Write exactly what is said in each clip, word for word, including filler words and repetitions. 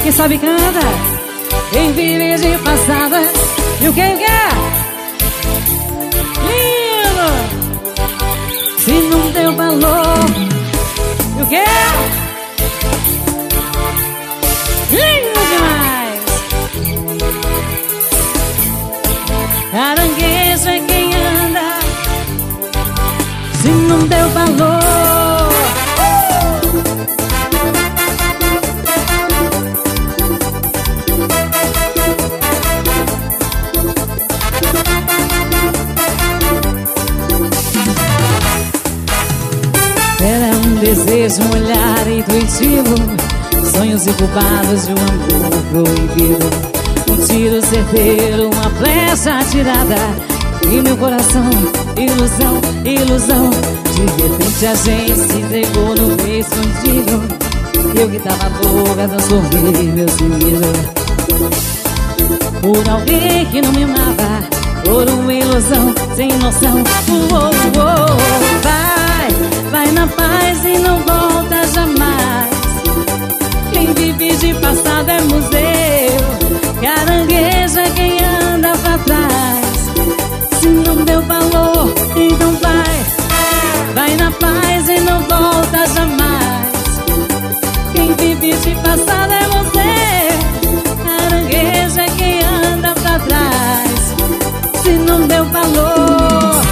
quem sabe canta. Quem vive de passada. E o que quer? Lindo! Se não deu valor. E o que? Lindo demais! Caranguejo é quem anda. Se não deu valor. Ela é um desejo, um olhar intuitivo, sonhos incubados de um amor proibido. Um tiro certeiro, uma flecha atirada em meu coração, ilusão, ilusão. De repente a gente se entregou no meio escondido. Eu que tava louca, transformei meu sigilo por alguém que não me amava, por uma ilusão sem noção. Uou, uou, vai, vai na paz e não volta jamais. Quem vive de passado é museu. Caranguejo é quem anda pra trás. Se não deu valor, então vai, vai na paz e não volta jamais. Quem vive de passado é você. Caranguejo é quem anda pra trás. Se não deu valor.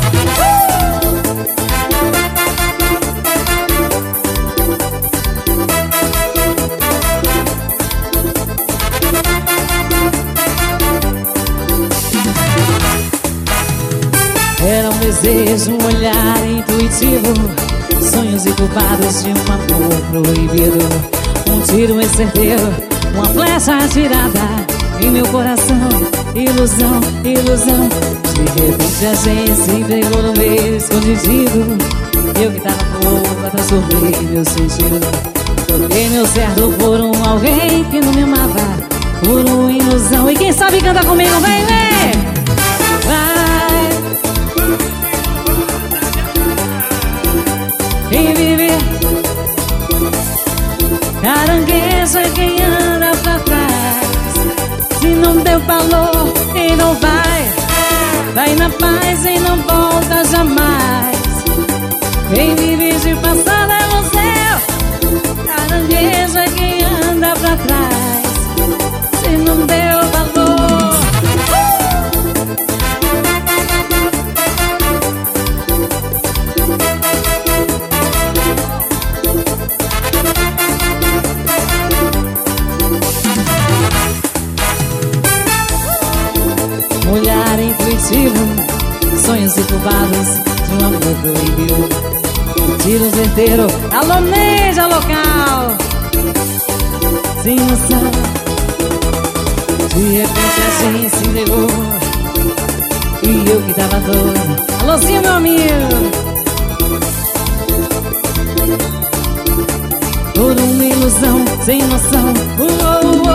Era um desejo, um olhar intuitivo, sonhos incubados de um amor proibido. Um tiro em certeiro, uma flecha atirada em meu coração, ilusão, ilusão. De repente a gente se entregou no meio escondido. Eu que tava louca, transformei meu sentido. Troquei meu certo por um alguém que não me amava, por uma ilusão. E quem sabe canta comigo, vem, vem! Vai! Quem vive, caranguejo é quem anda pra trás. Se não deu valor, e não vai, vai na paz e não volta jamais. Quem vive de passado é você. Caranguejo é quem anda pra trás. Se não deu valor. Olhar intuitivo, sonhos incubados de um amor proibido. Um tiro certeiro, alô Neja local, sem noção. De repente a gente se entregou e eu que tava doido. Alôzinho, meu amigo. Por uma ilusão sem noção. Uou, uou.